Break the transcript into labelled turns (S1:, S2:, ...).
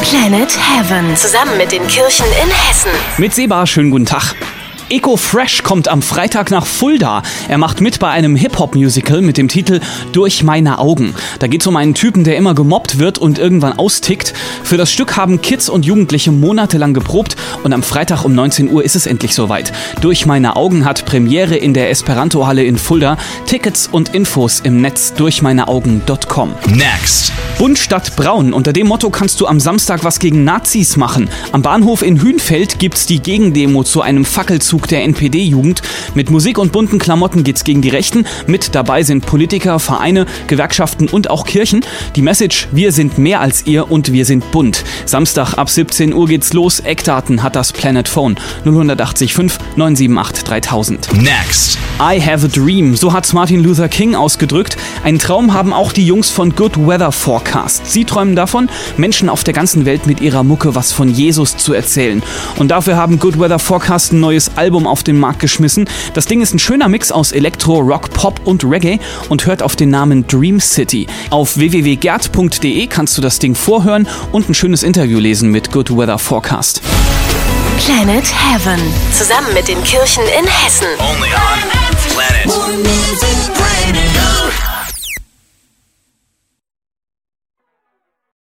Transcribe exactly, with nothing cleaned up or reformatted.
S1: Planet Heaven. Zusammen mit den Kirchen in Hessen.
S2: Mit Seba, schönen guten Tag. Eko Fresh kommt am Freitag nach Fulda. Er macht mit bei einem Hip-Hop-Musical mit dem Titel Durch meine Augen. Da geht es um einen Typen, der immer gemobbt wird und irgendwann austickt. Für das Stück haben Kids und Jugendliche monatelang geprobt und am Freitag um neunzehn Uhr ist es endlich soweit. Durch meine Augen hat Premiere in der Esperanto-Halle in Fulda. Tickets und Infos im Netz durch meine augen punkt com.
S3: Next.
S2: Bunt statt braun. Unter dem Motto kannst du am Samstag was gegen Nazis machen. Am Bahnhof in Hünfeld gibt's die Gegendemo zu einem Fackelzug der N P D-Jugend. Mit Musik und bunten Klamotten geht's gegen die Rechten. Mit dabei sind Politiker, Vereine, Gewerkschaften und auch Kirchen. Die Message: Wir sind mehr als ihr und wir sind bunt. Samstag ab siebzehn Uhr geht's los. Eckdaten hat das Planet Phone null acht fünf neun sieben acht dreitausend.
S3: Next.
S2: I have a dream, so hat's Martin Luther King ausgedrückt. Einen Traum haben auch die Jungs von Good Weather Forecast. Sie träumen davon, Menschen auf der ganzen Welt mit ihrer Mucke was von Jesus zu erzählen. Und dafür haben Good Weather Forecast ein neues Album auf den Markt geschmissen. Das Ding ist ein schöner Mix aus Elektro, Rock, Pop und Reggae und hört auf den Namen Dream City. Auf w w w punkt gerd punkt de kannst du das Ding vorhören und ein schönes Interview lesen mit Good Weather Forecast.
S1: Planet Heaven. Zusammen mit den Kirchen in Hessen.
S3: Only on Planet.